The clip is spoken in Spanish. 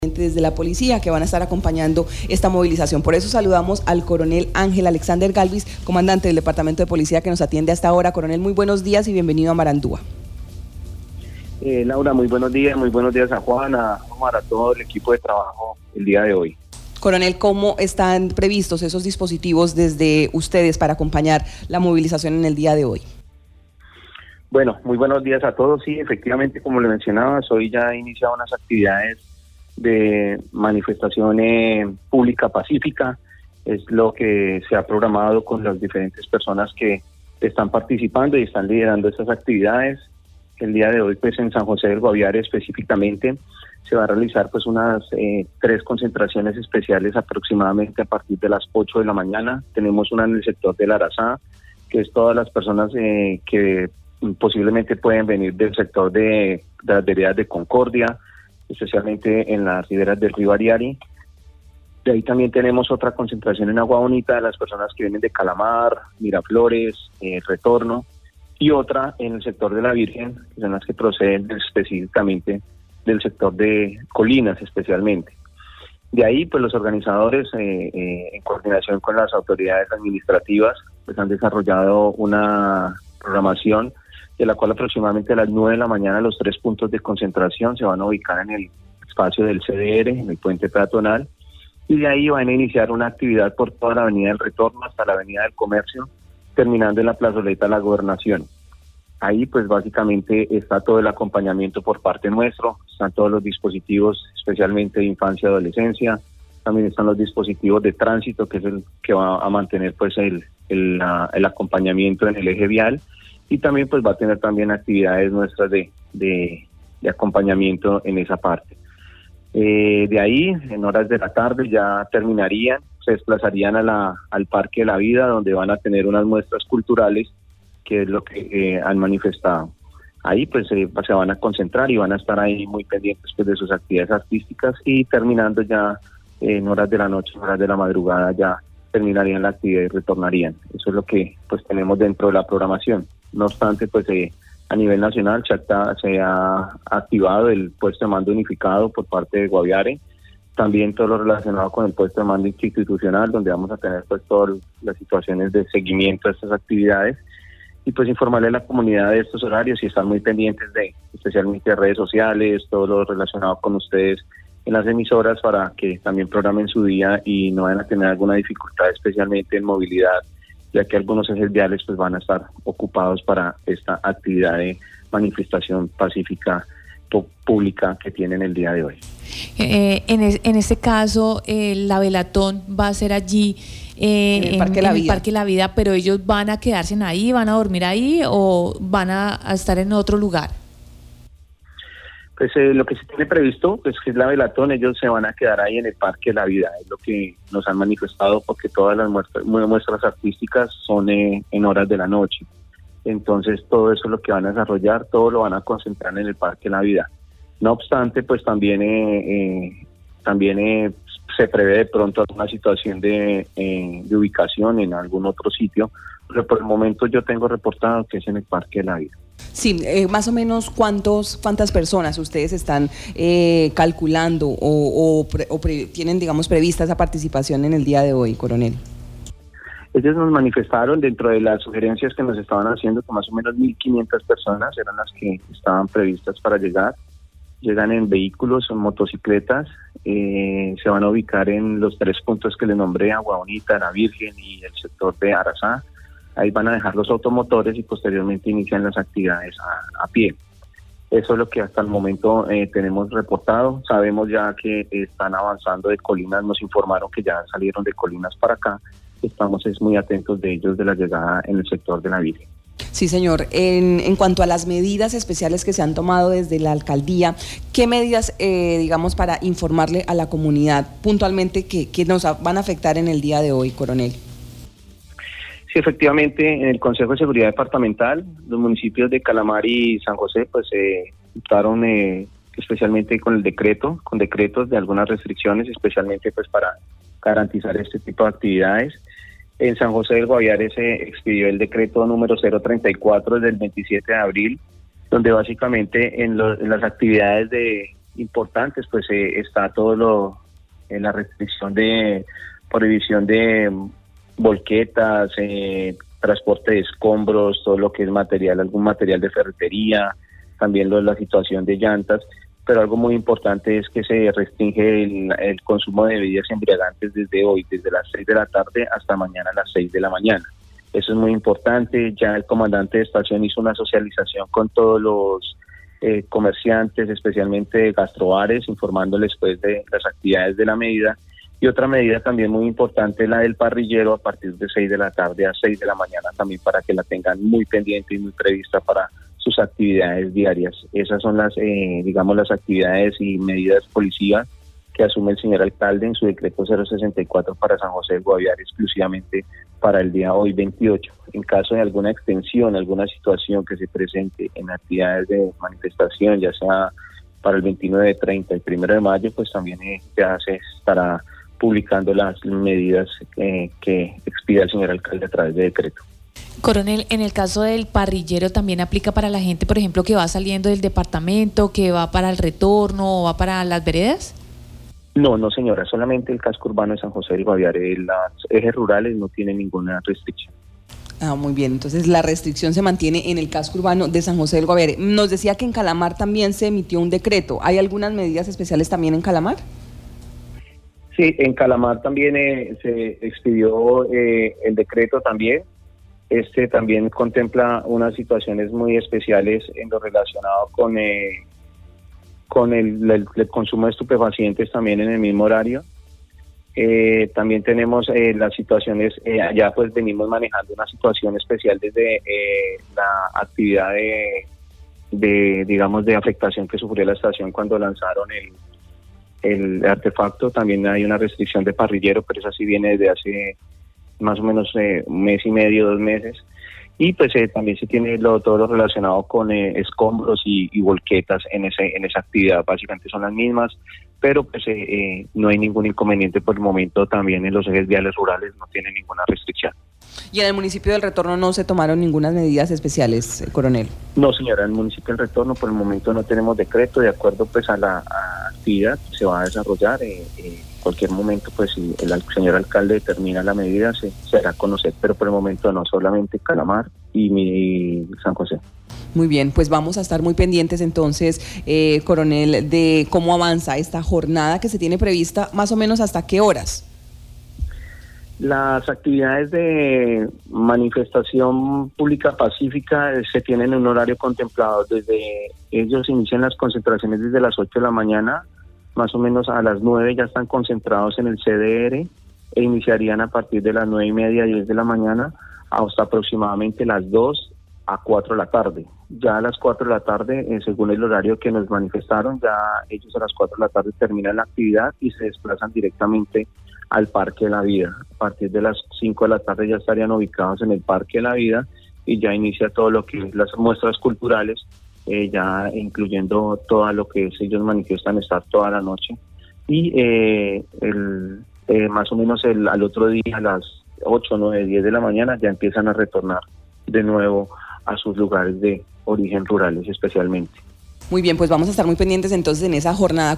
desde la policía que van a estar acompañando esta movilización. Por eso saludamos al coronel Ángel Alexander Galvis, comandante del Departamento de Policía que nos atiende hasta ahora. Coronel, muy buenos días y bienvenido a Marandúa. Laura, muy buenos días a Juan, a Omar, a todo el equipo de trabajo el día de hoy. Coronel, ¿cómo están previstos esos dispositivos desde ustedes para acompañar la movilización en el día de hoy? Bueno, muy buenos días a todos. Sí, efectivamente, como le mencionaba, hoy ya ha iniciado unas actividades de manifestación pública pacífica. Es lo que se ha programado con las diferentes personas que están participando y están liderando estas actividades. El día de hoy, pues en San José del Guaviare específicamente, se va a realizar pues unas 3 concentraciones especiales aproximadamente a partir de las 8 de la mañana. Tenemos una en el sector del Arazá, que es todas las personas que posiblemente pueden venir del sector de las veredas de Concordia, especialmente en las riberas del río Ariari. De ahí también tenemos otra concentración en Agua Bonita de las personas que vienen de Calamar, Miraflores, Retorno, y otra en el sector de la Virgen, que son las que proceden específicamente del sector de Colinas especialmente. De ahí, pues los organizadores, en coordinación con las autoridades administrativas, pues han desarrollado una programación de la cual aproximadamente a las 9 de la mañana los 3 puntos de concentración se van a ubicar en el espacio del CDR, en el puente peatonal, y de ahí van a iniciar una actividad por toda la avenida del Retorno hasta la avenida del Comercio, terminando en la plazoleta de la Gobernación. Ahí pues básicamente está todo el acompañamiento por parte nuestro, están todos los dispositivos, especialmente de infancia y adolescencia, también están los dispositivos de tránsito, que es el que va a mantener pues el acompañamiento en el eje vial, y también pues va a tener también actividades nuestras de acompañamiento en esa parte. De ahí, en horas de la tarde ya terminarían, se desplazarían al Parque de la Vida, donde van a tener unas muestras culturales, que es lo que han manifestado. Ahí pues se van a concentrar y van a estar ahí muy pendientes pues, de sus actividades artísticas, y terminando ya en horas de la noche, horas de la madrugada, ya terminarían la actividad y retornarían. Eso es lo que pues tenemos dentro de la programación. No obstante, pues a nivel nacional se ha activado el puesto de mando unificado por parte de Guaviare, también todo lo relacionado con el puesto de mando institucional, donde vamos a tener pues todas las situaciones de seguimiento a estas actividades, y pues informarle a la comunidad de estos horarios y estar muy pendientes de, especialmente de redes sociales, todo lo relacionado con ustedes en las emisoras, para que también programen su día y no vayan a tener alguna dificultad, especialmente en movilidad, ya que algunos ejes viales pues van a estar ocupados para esta actividad de manifestación pacífica pública que tienen el día de hoy. En este caso, la velatón va a ser allí en el Parque La Vida, pero ellos van a quedarse ahí, van a dormir ahí o van a estar en otro lugar. Pues lo que se tiene previsto, pues que es la velatón, ellos se van a quedar ahí en el Parque de la Vida, es lo que nos han manifestado, porque todas las muestras artísticas son en horas de la noche. Entonces todo eso es lo que van a desarrollar, todo lo van a concentrar en el Parque de la Vida. No obstante, pues también se prevé de pronto alguna situación de ubicación en algún otro sitio, pero por el momento yo tengo reportado que es en el Parque de la Vida. Sí, más o menos cuántas personas ustedes están calculando o tienen, digamos, prevista esa participación en el día de hoy, coronel. Ellos nos manifestaron dentro de las sugerencias que nos estaban haciendo que más o menos 1.500 personas eran las que estaban previstas para llegar. Llegan en vehículos, en motocicletas, se van a ubicar en los 3 puntos que le nombré, Agua Bonita, La Virgen y el sector de Arazá. Ahí van a dejar los automotores y posteriormente inician las actividades a pie. Eso es lo que hasta el momento tenemos reportado. Sabemos ya que están avanzando de Colinas, nos informaron que ya salieron de Colinas para acá. Estamos muy atentos de ellos, de la llegada en el sector de La Virgen. Sí, señor. En cuanto a las medidas especiales que se han tomado desde la alcaldía, ¿qué medidas, digamos, para informarle a la comunidad puntualmente que nos van a afectar en el día de hoy, coronel? Sí, efectivamente, en el Consejo de Seguridad Departamental, los municipios de Calamar y San José, pues optaron especialmente con decretos de algunas restricciones, especialmente pues para garantizar este tipo de actividades. En San José del Guaviare se expidió el decreto número 034 del 27 de abril, donde básicamente en las actividades de importantes, pues está todo la restricción de prohibición de volquetas, transporte de escombros, todo lo que es algún material de ferretería, también la situación de llantas, pero algo muy importante es que se restringe el consumo de bebidas embriagantes desde hoy, desde las 6 de la tarde hasta mañana a las 6 de la mañana. Eso es muy importante. Ya el comandante de estación hizo una socialización con todos los comerciantes, especialmente de gastrobares, informándoles pues de las actividades de la medida. Y otra medida también muy importante es la del parrillero a partir de 6 de la tarde a 6 de la mañana, también para que la tengan muy pendiente y muy prevista para sus actividades diarias. Esas son las actividades y medidas policivas que asume el señor alcalde en su decreto 064 para San José del Guaviare, exclusivamente para el día hoy 28. En caso de alguna extensión, alguna situación que se presente en actividades de manifestación, ya sea para el 29, 30 y 1 de mayo, pues también ya se estará publicando las medidas que expida el señor alcalde a través de decreto. Coronel, en el caso del parrillero también aplica para la gente, por ejemplo, que va saliendo del departamento, que va para el retorno o va para las veredas. No señora, solamente el casco urbano de San José del Guaviare. Las ejes rurales no tienen ninguna restricción. Muy bien, entonces la restricción se mantiene en el casco urbano de San José del Guaviare. Nos decía que en Calamar también se emitió un decreto. ¿Hay algunas medidas especiales también en Calamar? Sí, en Calamar también se expidió el decreto también. Este también contempla unas situaciones muy especiales en lo relacionado con el consumo de estupefacientes también en el mismo horario. También tenemos las situaciones, allá pues venimos manejando una situación especial desde la actividad de afectación que sufrió la estación cuando lanzaron el artefacto. También hay una restricción de parrillero, pero esa sí viene desde hace más o menos un mes y medio, 2 meses. Y pues también se tiene todo lo relacionado con escombros y volquetas en esa actividad. Básicamente son las mismas, pero pues no hay ningún inconveniente por el momento. También en los ejes viales rurales no tiene ninguna restricción. ¿Y en el municipio del Retorno no se tomaron ninguna medidas especiales, coronel? No señora, en el municipio del Retorno por el momento no tenemos decreto. De acuerdo pues a la actividad que se va a desarrollar, cualquier momento pues si el señor alcalde determina la medida se hará a conocer, pero por el momento no, solamente Calamar y San José. Muy bien, pues vamos a estar muy pendientes entonces, coronel, de cómo avanza esta jornada que se tiene prevista, más o menos hasta qué horas. Las actividades de manifestación pública pacífica se tienen en un horario contemplado. Ellos inician las concentraciones desde las 8 de la mañana, más o menos a las 9 ya están concentrados en el CDR e iniciarían a partir de las 9:30, 10 de la mañana hasta aproximadamente las 2 a 4 de la tarde. Ya a las 4 de la tarde, según el horario que nos manifestaron, ya ellos a las 4 de la tarde terminan la actividad y se desplazan directamente al Parque de la Vida. A partir de las 5 de la tarde ya estarían ubicados en el Parque de la Vida y ya inicia todo lo que es las muestras culturales, ya incluyendo todo lo que ellos manifiestan estar toda la noche. Y más o menos al otro día, a las 8, 9, 10 de la mañana, ya empiezan a retornar de nuevo a sus lugares de origen rurales especialmente. Muy bien, pues vamos a estar muy pendientes entonces en esa jornada.